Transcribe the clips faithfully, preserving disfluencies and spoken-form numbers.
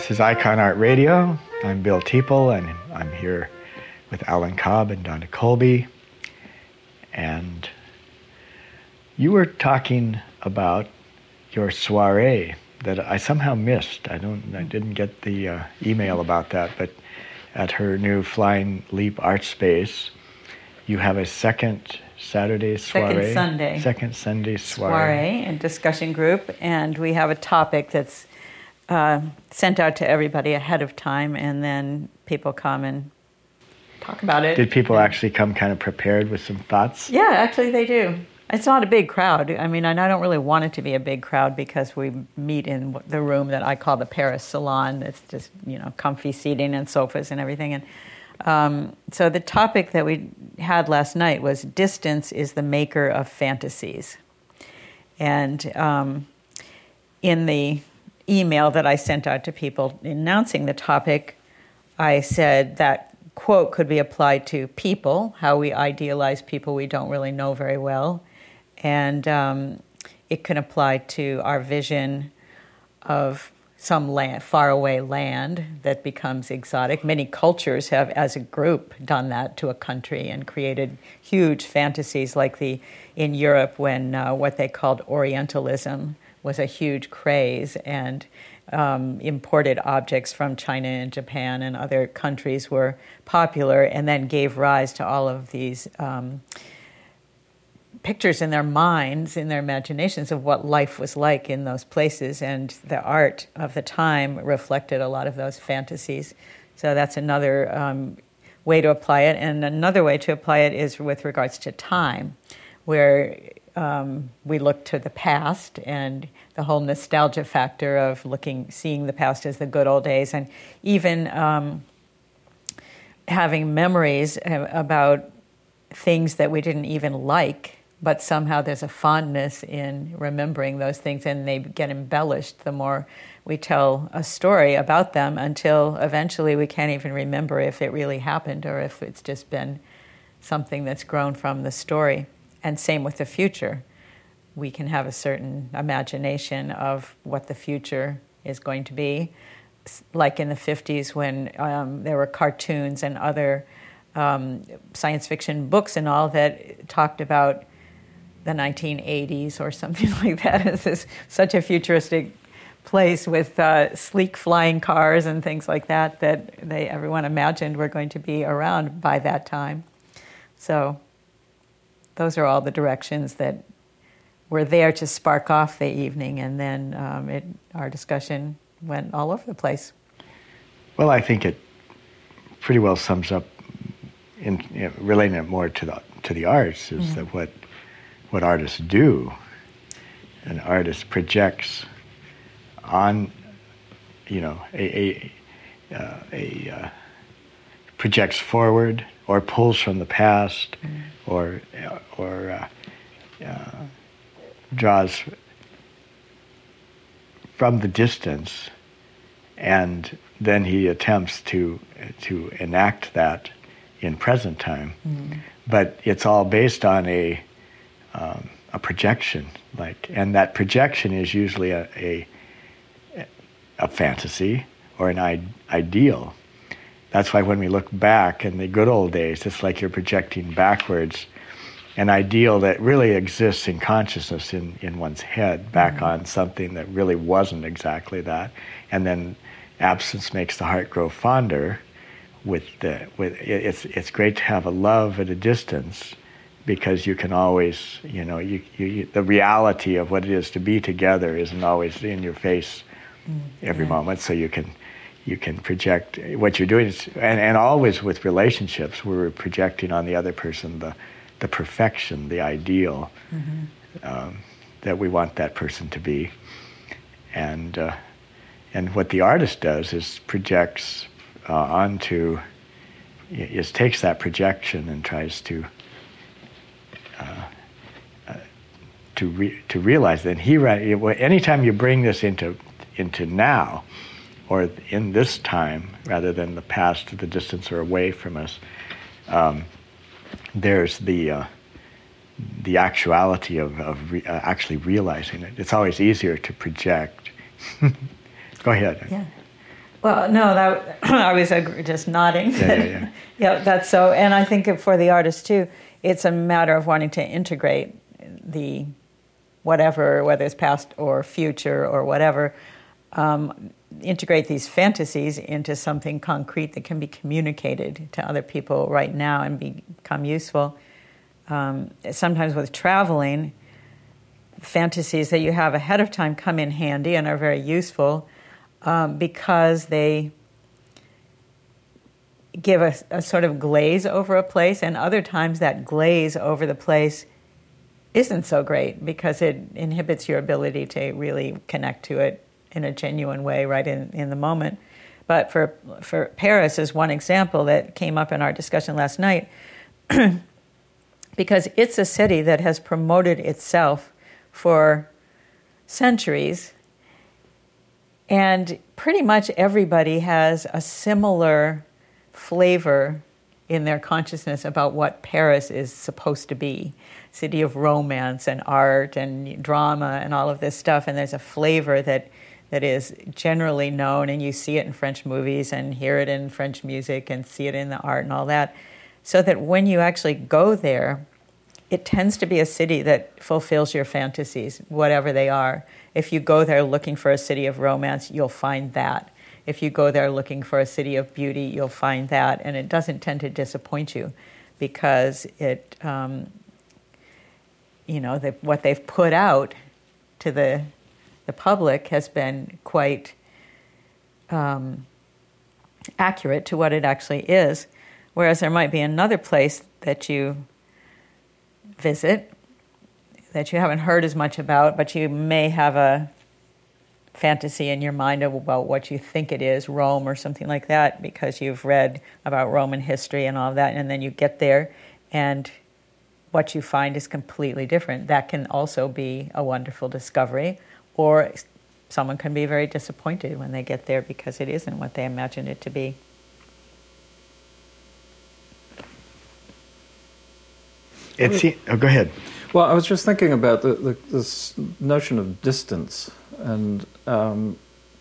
This is Icon Art Radio. I'm Bill Teeple, and I'm here with Alan Cobb and Donna Colby. And you were talking about your soiree that I somehow missed. I don't. I didn't get the uh, email about that, but at her new Flying Leap Art Space, you have a second Saturday soiree. Second Sunday. Second Sunday soiree. Soiree and discussion group, and we have a topic that's uh, sent out to everybody ahead of time, and then people come and talk about it. Did people and, actually come kind of prepared with some thoughts? Yeah, actually they do. It's not a big crowd. I mean, and I don't really want it to be a big crowd because we meet in the room that I call the Paris Salon. It's just, you know, comfy seating and sofas and everything. And um, so the topic that we had last night was distance is the maker of fantasies. And um, in the email that I sent out to people announcing the topic, I said that quote could be applied to people, how we idealize people we don't really know very well. And um, it can apply to our vision of some land, faraway land that becomes exotic. Many cultures have, as a group, done that to a country and created huge fantasies, like the in Europe when uh, what they called Orientalism was a huge craze, and um, imported objects from China and Japan and other countries were popular, and then gave rise to all of these um, pictures in their minds, in their imaginations of what life was like in those places, and the art of the time reflected a lot of those fantasies. So that's another um, way to apply it. And another way to apply it is with regards to time, where um, we look to the past and the whole nostalgia factor of looking, seeing the past as the good old days, and even um, having memories about things that we didn't even like, but somehow there's a fondness in remembering those things, and they get embellished the more we tell a story about them, until eventually we can't even remember if it really happened or if it's just been something that's grown from the story. And same with the future. We can have a certain imagination of what the future is going to be, like in the fifties when um, there were cartoons and other um, science fiction books and all that talked about the nineteen eighties or something like that. It's this, such a futuristic place with uh, sleek flying cars and things like that that they everyone imagined were going to be around by that time. So those are all the directions that were there to spark off the evening, and then um, it, our discussion went all over the place. Well, I think it pretty well sums up, in, you know, relating it more to the to the arts, is mm-hmm. that what what artists do. An artist projects on, you know, a a, uh, a uh, projects forward or pulls from the past, mm-hmm. or or uh, uh, draws from the distance, and then he attempts to to enact that in present time. Mm-hmm. But it's all based on a um, a projection, like, and that projection is usually a a, a fantasy or an I- ideal. That's why when we look back in the good old days, it's like you're projecting backwards an ideal that really exists in consciousness in, in one's head, back mm-hmm. on something that really wasn't exactly that. And then absence makes the heart grow fonder. With the with it's it's great to have a love at a distance, because you can always, you know, you, you the reality of what it is to be together isn't always in your face mm, every yeah. moment. So you can you can project what you're doing, is, and and always with relationships, we're projecting on the other person the the perfection, the ideal mm-hmm. um, that we want that person to be, and uh, and what the artist does is projects uh, onto, is takes that projection and tries to uh, uh, to re- to realize that he anytime you bring this into into now, or in this time rather than the past, the distance or away from us. Um, there's the uh, the actuality of, of re- uh, actually realizing it. It's always easier to project. Go ahead. Yeah. Well, no, that I was just nodding. Yeah, yeah, yeah. Yeah, that's so. And I think for the artist too, it's a matter of wanting to integrate the whatever, whether it's past or future or whatever, um, integrate these fantasies into something concrete that can be communicated to other people right now and be, become useful. Um, sometimes with traveling, fantasies that you have ahead of time come in handy and are very useful um, because they give a, a sort of glaze over a place, and other times that glaze over the place isn't so great because it inhibits your ability to really connect to it in a genuine way right in, in the moment. But for for Paris is one example that came up in our discussion last night because it's a city that has promoted itself for centuries, and pretty much everybody has a similar flavor in their consciousness about what Paris is supposed to be. City of romance and art and drama and all of this stuff, and there's a flavor that that is generally known, and you see it in French movies and hear it in French music and see it in the art and all that, so that when you actually go there, it tends to be a city that fulfills your fantasies, whatever they are. If you go there looking for a city of romance, you'll find that. If you go there looking for a city of beauty, you'll find that, and it doesn't tend to disappoint you because it, um, you know, the, what they've put out to the the public has been quite um, accurate to what it actually is. Whereas there might be another place that you visit that you haven't heard as much about, but you may have a fantasy in your mind about what you think it is, Rome or something like that, because you've read about Roman history and all of that, and then you get there and what you find is completely different. That can also be a wonderful discovery, or someone can be very disappointed when they get there because it isn't what they imagined it to be. It's, oh, go ahead. Well, I was just thinking about the, the, this notion of distance, and um,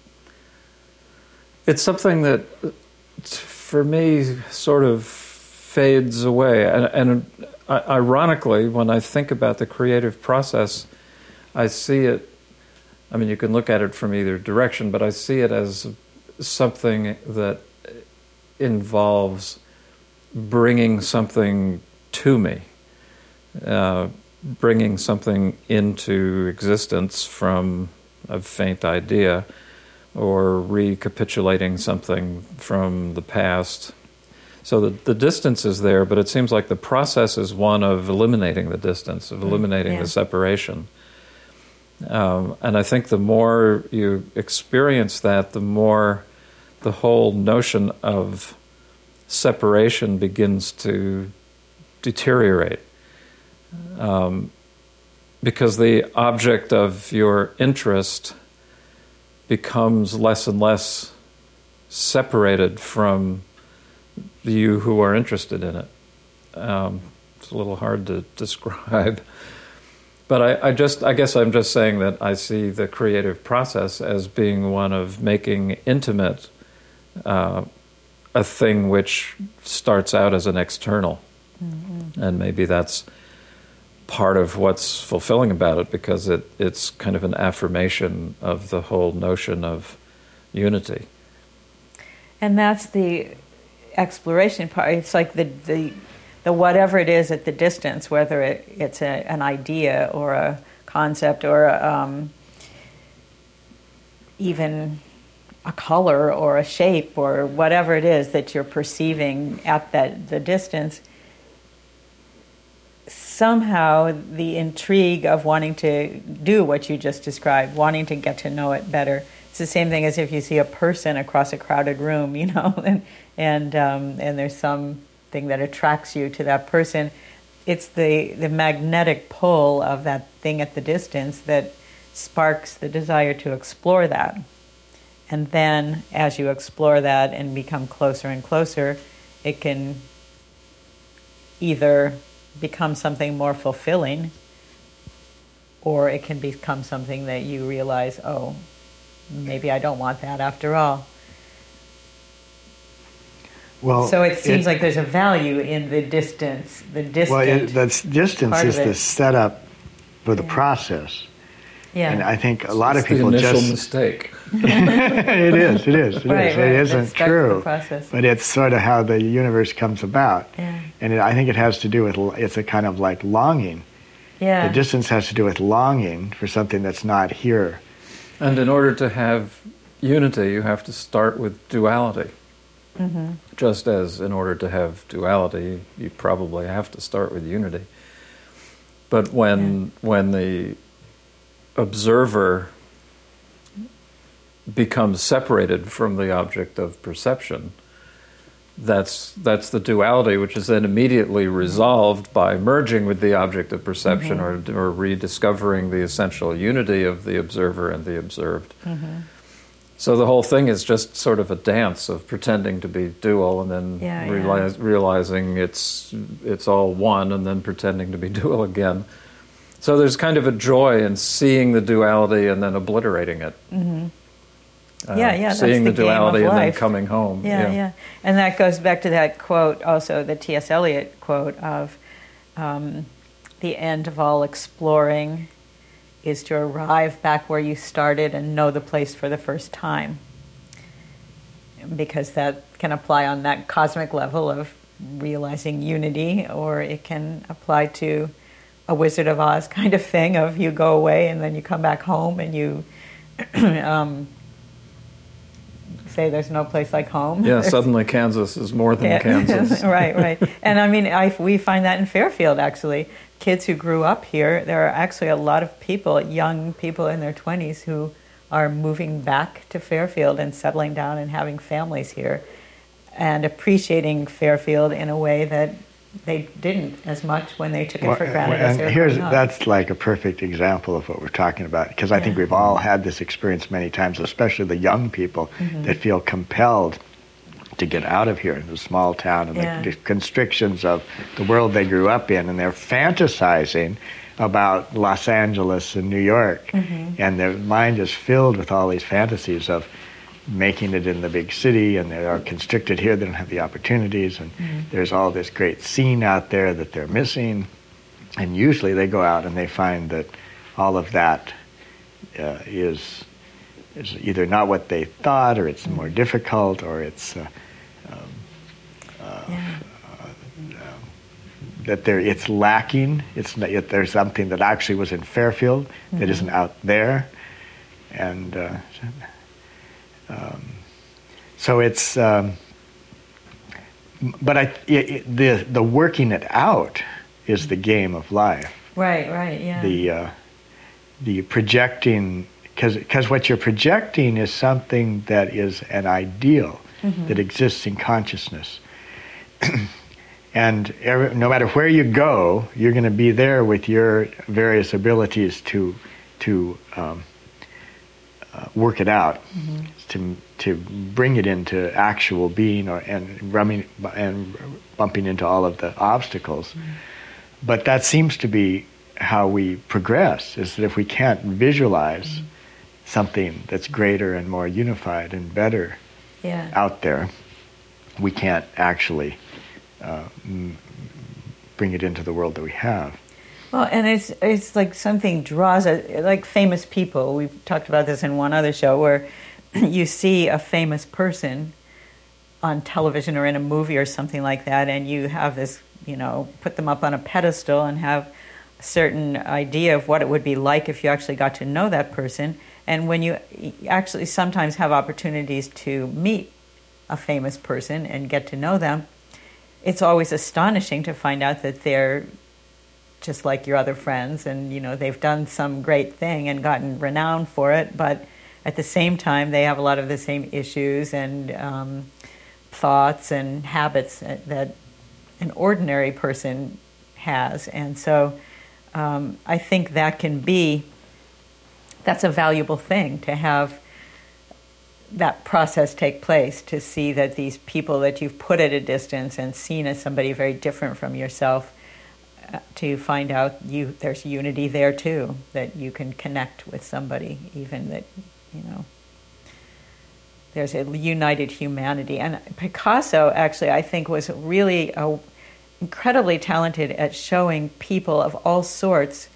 it's something that, for me, sort of fades away. And, and ironically, when I think about the creative process, I see it, I mean, you can look at it from either direction, but I see it as something that involves bringing something to me. Uh, bringing something into existence from a faint idea, or recapitulating something from the past. So the, the distance is there, but it seems like the process is one of eliminating the distance, of eliminating yeah. the separation. Um, and I think the more you experience that, the more the whole notion of separation begins to deteriorate. Um, because the object of your interest becomes less and less separated from you who are interested in it. Um, it's a little hard to describe. But I, I just, I guess I'm just saying that I see the creative process as being one of making intimate uh, a thing which starts out as an external. Mm-hmm. And maybe that's part of what's fulfilling about it, because it, it's kind of an affirmation of the whole notion of unity. And that's the exploration part. It's like the the, the whatever it is at the distance, whether it, it's a, an idea or a concept or a, um, even a color or a shape or whatever it is that you're perceiving at that the distance. Somehow the intrigue of wanting to do what you just described, wanting to get to know it better. It's the same thing as if you see a person across a crowded room, you know, and and um, and there's something that attracts you to that person. It's the, the magnetic pull of that thing at the distance that sparks the desire to explore that. And then as you explore that and become closer and closer, it can either become something more fulfilling, or it can become something that you realize, oh, maybe I don't want that after all. Well, so it seems it, like there's a value in the distance, the distant. Well, it, that's distance part is of it. the setup for the Yeah. process. Yeah. And I think a lot It's of people the initial just mistake. it is, it is, it Right, is. right. It That isn't starts true, the process. but it's sort of how the universe comes about. Yeah. And it, I think it has to do with it's a kind of like longing. Yeah. The distance has to do with longing for something that's not here. And in order to have unity, you have to start with duality. Mm-hmm. Just as in order to have duality, you probably have to start with unity. But when Yeah. when the observer becomes separated from the object of perception, that's that's the duality, which is then immediately resolved by merging with the object of perception, Mm-hmm. or, or rediscovering the essential unity of the observer and the observed. Mm-hmm. So the whole thing is just sort of a dance of pretending to be dual, and then Yeah, yeah. realize, realizing it's it's all one, and then pretending to be dual again. So there's kind of a joy in seeing the duality and then obliterating it. Mm-hmm. Uh, Yeah, yeah, that's seeing the the, game of duality and then life. coming home. Yeah, yeah, And that goes back to that quote, also the T S Eliot quote of um, the end of all exploring is to arrive back where you started and know the place for the first time. Because that can apply on that cosmic level of realizing unity, or it can apply to a Wizard of Oz kind of thing of you go away and then you come back home and you um, say there's no place like home. Yeah, suddenly Kansas is more than Yeah. Kansas. Right, right. And I mean, I, we find that in Fairfield, actually. Kids who grew up here, there are actually a lot of people, young people in their twenties, who are moving back to Fairfield and settling down and having families here and appreciating Fairfield in a way that they didn't as much when they took it for granted as and they were here's growing up. that's like a perfect example of what we're talking about, because I think Yeah. we've all had this experience many times, especially the young people Mm-hmm. that feel compelled to get out of here in the small town and Yeah. the, the constrictions of the world they grew up in, and they're fantasizing about Los Angeles and New York, Mm-hmm. and their mind is filled with all these fantasies of making it in the big city, and they are constricted here, they don't have the opportunities, and Mm-hmm. there's all this great scene out there that they're missing. And usually they go out and they find that all of that uh, is is either not what they thought, or it's more difficult, or it's uh, um, uh, Yeah. that there it's lacking. It's not, yet there's something that actually was in Fairfield that Mhm. isn't out there, and uh, um, so it's. Um, but I it, it, the the working it out is the game of life. Right, right, yeah. The uh, the projecting, because what you're projecting is something that is an ideal Mhm. that exists in consciousness. And every, no matter where you go, you're going to be there with your various abilities to to um, uh, work it out, Mhm. to to bring it into actual being, or and running and bumping into all of the obstacles. Mhm. But that seems to be how we progress, is that if we can't visualize Mhm. something that's greater and more unified and better Yeah. out there, we can't actually uh, m- bring it into the world that we have. Well, and it's it's like something draws a, like famous people. We've talked about this in one other show where you see a famous person on television or in a movie or something like that, and you have this, you know, put them up on a pedestal and have a certain idea of what it would be like if you actually got to know that person. And when you actually sometimes have opportunities to meet a famous person and get to know them, it's always astonishing to find out that they're just like your other friends, and you know they've done some great thing and gotten renowned for it, but at the same time they have a lot of the same issues and um, thoughts and habits that an ordinary person has. And so um, I think that can be, that's a valuable thing to have that process take place, to see that these people that you've put at a distance and seen as somebody very different from yourself, uh, to find out you there's unity there too, that you can connect with somebody even that, you know, there's a united humanity. And Picasso, actually, I think was really a, incredibly talented at showing people of all sorts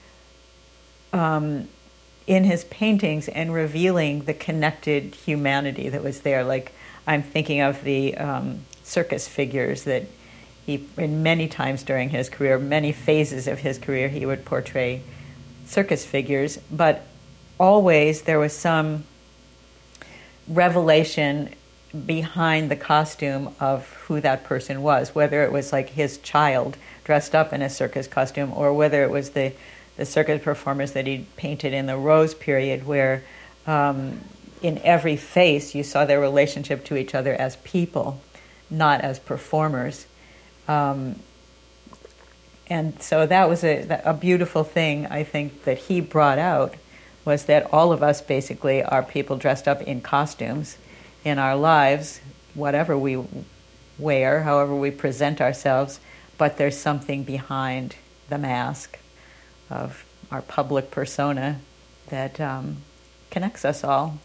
um, in his paintings and revealing the connected humanity that was there. Like, I'm thinking of the um, circus figures that he, in many times during his career, many phases of his career, he would portray circus figures, but always there was some revelation behind the costume of who that person was, whether it was like his child dressed up in a circus costume, or whether it was the, the circus performers that he painted in the Rose period, where um, in every face you saw their relationship to each other as people, not as performers. Um, and so that was a, a beautiful thing, I think, that he brought out, was that all of us basically are people dressed up in costumes in our lives, whatever we wear, however we present ourselves, but there's something behind the mask of our public persona that um, connects us all,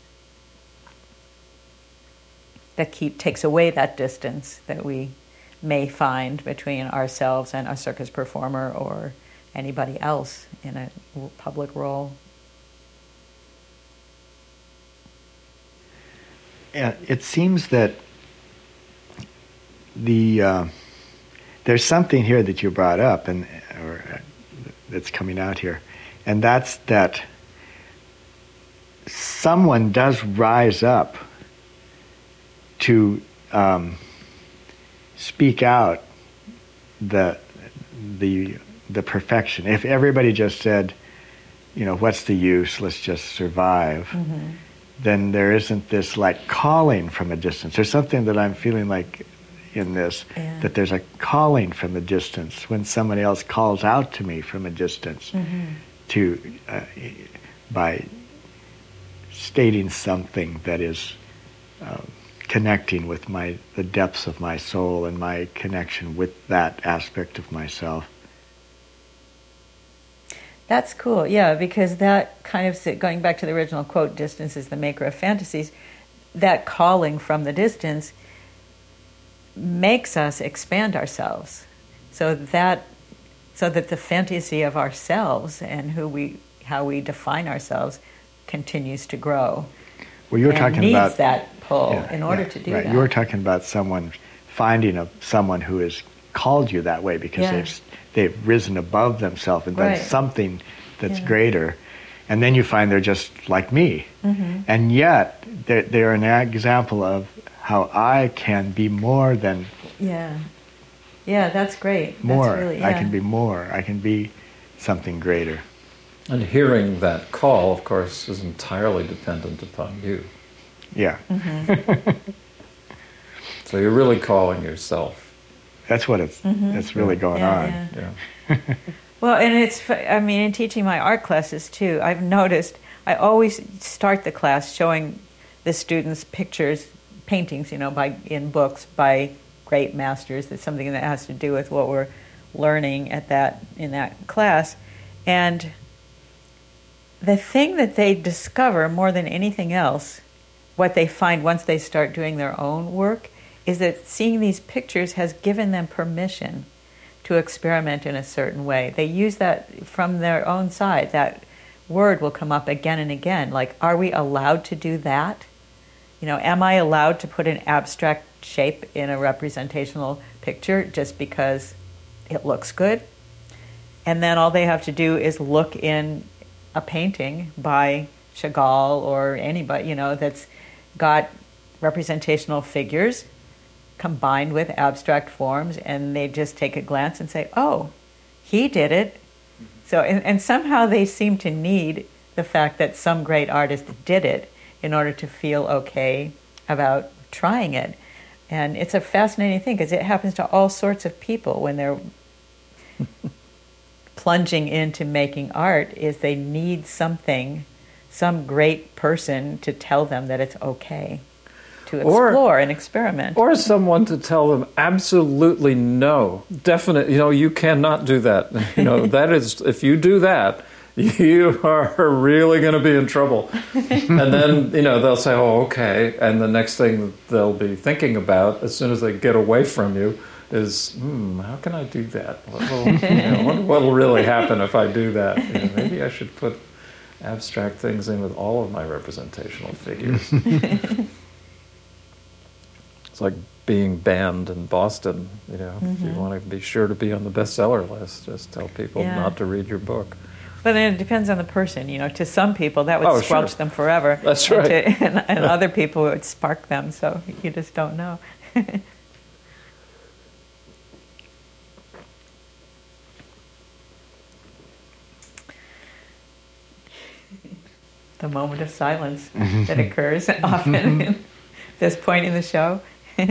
that keep takes away that distance that we may find between ourselves and a circus performer or anybody else in a public role. Yeah, it seems that the uh, there's something here that you brought up, and or uh, that's coming out here, and that's that someone does rise up to um, speak out the the the perfection. If everybody just said, you know, what's the use? Let's just survive. Mm-hmm. Then there isn't this like calling from a distance. There's something that I'm feeling like in this, yeah. that there's a calling from a distance when somebody else calls out to me from a distance, mm-hmm. to uh, by stating something that is uh, connecting with my the depths of my soul and my connection with that aspect of myself. That's cool, yeah, because that kind of, going back to the original quote, distance is the maker of fantasies, that calling from the distance makes us expand ourselves, so that so that the fantasy of ourselves and who we how we define ourselves continues to grow. Well, you were and talking needs about that pull yeah, in order yeah, to do right. that. You were talking about someone finding a someone who has called you that way because yeah. they've they've risen above themselves and done right. something that's yeah. greater, and then you find they're just like me, mm-hmm. and yet they're, they're an example of how I can be more than yeah yeah that's great more that's really, yeah. I can be more I can be something greater. And hearing that call, of course, is entirely dependent upon you. Yeah. Mm-hmm. So you're really calling yourself. That's what it's mm-hmm. that's really going yeah, on. Yeah. Yeah. Well, and it's, I mean, in teaching my art classes too, I've noticed I always start the class showing the students pictures, paintings, you know, by in books by great masters. That's something that has to do with what we're learning at that in that class. And the thing that they discover more than anything else, what they find once they start doing their own work, is that seeing these pictures has given them permission to experiment in a certain way. They use that from their own side. That word will come up again and again, like, are we allowed to do that? You know, am I allowed to put an abstract shape in a representational picture just because it looks good? And then all they have to do is look in a painting by Chagall or anybody, you know, that's got representational figures combined with abstract forms, and they just take a glance and say, oh, he did it. So, and, and somehow they seem to need the fact that some great artist did it in order to feel okay about trying it. And it's a fascinating thing because it happens to all sorts of people when they're plunging into making art, is they need something, some great person to tell them that it's okay to explore or, and experiment. Or someone to tell them absolutely no, definite, you know, you cannot do that. You know, that is, if you do that, you are really going to be in trouble. And then, you know, they'll say, oh, okay. And the next thing they'll be thinking about as soon as they get away from you is, hmm, how can I do that? What will, you know, what, what will really happen if I do that? You know, maybe I should put abstract things in with all of my representational figures. It's like being banned in Boston, you know. Mm-hmm. If you want to be sure to be on the bestseller list, just tell people yeah. not to read your book. But then it depends on the person, you know. To some people, that would oh, squelch sure. them forever. That's right. And, to, and, and other people, it would spark them, so you just don't know. The moment of silence that occurs often at this point in the show.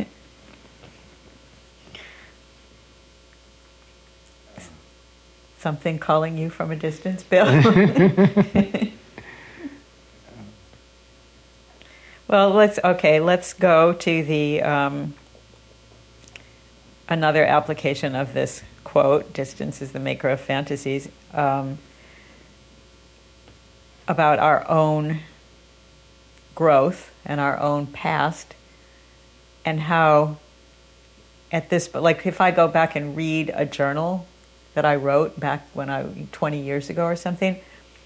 Something calling you from a distance, Bill? Well, let's, okay, let's go to the, um, another application of this quote, "Distance is the maker of fantasies," um, about our own growth and our own past, and how at this, like if I go back and read a journal that I wrote back when I, twenty years ago or something,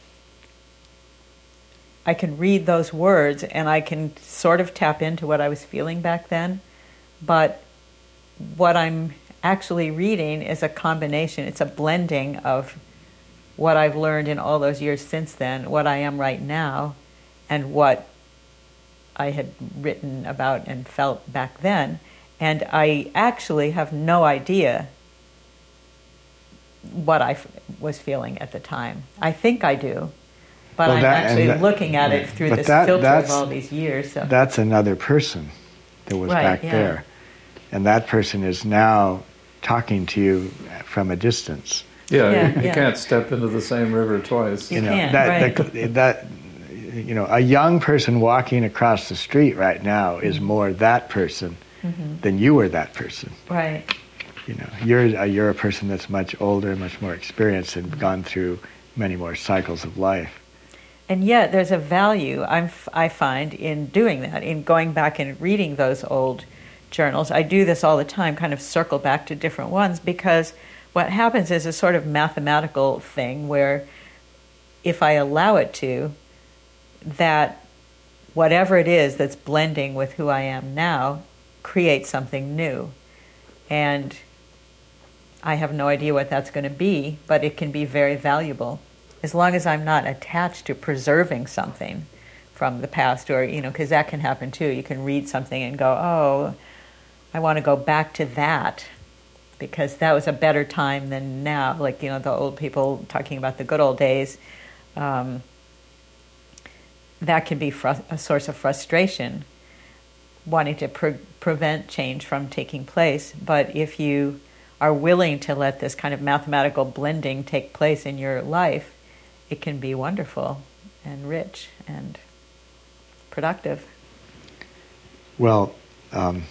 I can read those words and I can sort of tap into what I was feeling back then, but what I'm actually reading is a combination, it's a blending of what I've learned in all those years since then, what I am right now, and what I had written about and felt back then. And I actually have no idea what I f- was feeling at the time. I think I do, but well, I'm that, actually that, looking at it through this that, filter of all these years. So. That's another person that was right, back yeah. there. And that person is now talking to you from a distance. Yeah, yeah, you, you yeah. can't step into the same river twice. You, you know, can't, that, right. that, that, you know, a young person walking across the street right now is more that person mm-hmm. than you were that person. Right. You know, you're a, you're a person that's much older, much more experienced, and gone through many more cycles of life. And yet, there's a value I'm f- I find in doing that, in going back and reading those old journals. I do this all the time, kind of circle back to different ones, because what happens is a sort of mathematical thing where, if I allow it to, that whatever it is that's blending with who I am now creates something new. And I have no idea what that's going to be, but it can be very valuable. As long as I'm not attached to preserving something from the past, or, you know, because that can happen too. You can read something and go, oh, I want to go back to that because that was a better time than now. Like, you know, the old people talking about the good old days. Um, that can be fr- a source of frustration, wanting to pre- prevent change from taking place. But if you are willing to let this kind of mathematical blending take place in your life, it can be wonderful and rich and productive. Well, um,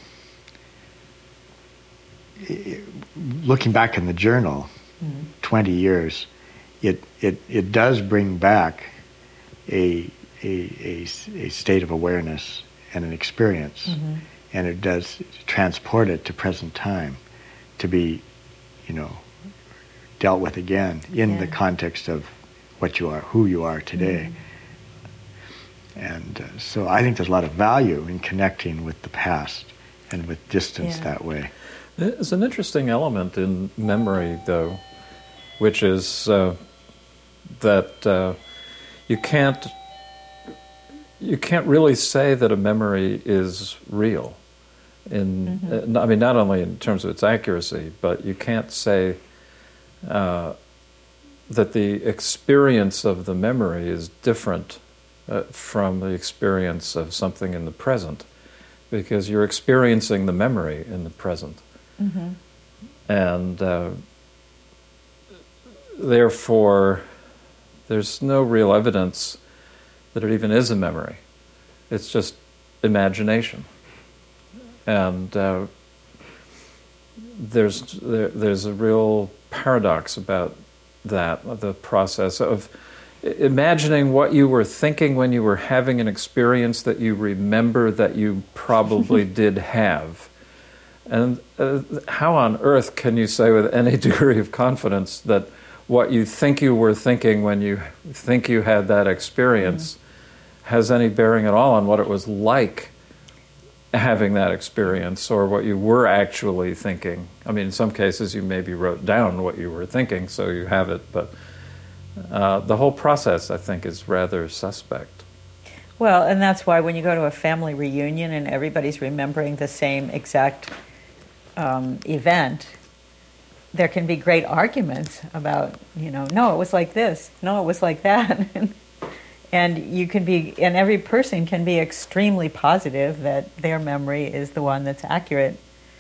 looking back in the journal, mm-hmm. twenty years, it, it, it does bring back a, a, a, a state of awareness and an experience, mm-hmm. and it does transport it to present time to be, you know, dealt with again in yeah. the context of what you are, who you are today. Mm-hmm. And uh, so I think there's a lot of value in connecting with the past and with distance yeah. that way. There's an interesting element in memory, though, which is uh, that uh, you can't you can't really say that a memory is real. In mm-hmm. uh, I mean, not only in terms of its accuracy, but you can't say uh, that the experience of the memory is different uh, from the experience of something in the present, because you're experiencing the memory in the present. Mm-hmm. And uh, therefore, there's no real evidence that it even is a memory. It's just imagination. And uh, there's there, there's a real paradox about that, the process of, imagining what you were thinking when you were having an experience that you remember that you probably did have. And uh, how on earth can you say with any degree of confidence that what you think you were thinking when you think you had that experience mm-hmm. has any bearing at all on what it was like having that experience, or what you were actually thinking? I mean, in some cases you maybe wrote down what you were thinking, so you have it, but uh, the whole process, I think, is rather suspect. Well, and that's why when you go to a family reunion and everybody's remembering the same exact um, event, there can be great arguments about, you know, no, it was like this, no, it was like that. And you can be, and every person can be extremely positive that their memory is the one that's accurate.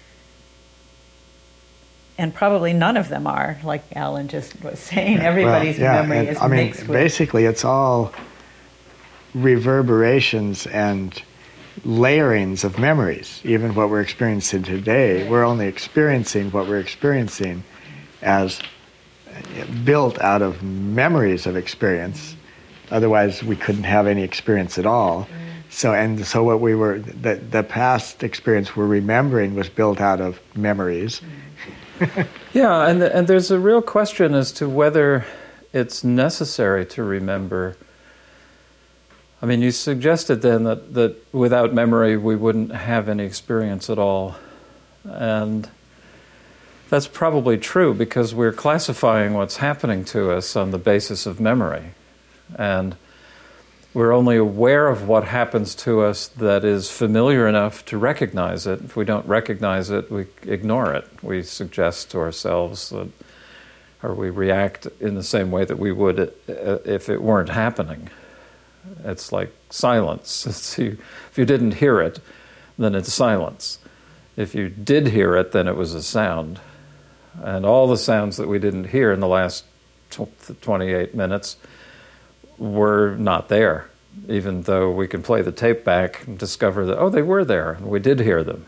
And probably none of them are, like Alan just was saying. Everybody's well, yeah, memory and, is I mean, mixed with... basically it's all reverberations and layerings of memories. Even what we're experiencing today, we're only experiencing what we're experiencing as built out of memories of experience. Otherwise, we couldn't have any experience at all. So, and so what we were, the, the past experience we're remembering was built out of memories. Yeah, and the, and there's a real question as to whether it's necessary to remember. I mean, you suggested then that, that without memory we wouldn't have any experience at all. And that's probably true because we're classifying what's happening to us on the basis of memory. And we're only aware of what happens to us that is familiar enough to recognize it. If we don't recognize it, we ignore it. We suggest to ourselves that, or we react in the same way that we would if it weren't happening. It's like silence. It's you, if you didn't hear it, then it's silence. If you did hear it, then it was a sound. And all the sounds that we didn't hear in the last twenty-eight minutes were not there, even though we can play the tape back and discover that, oh, they were there, and we did hear them.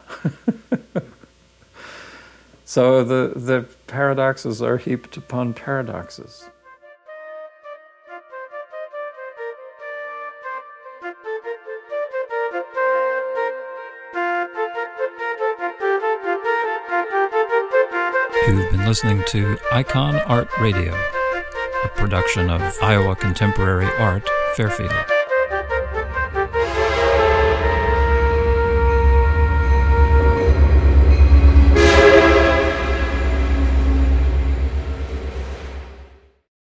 So the, the paradoxes are heaped upon paradoxes. You've been listening to Icon Art Radio, a production of Iowa Contemporary Art, Fairfield.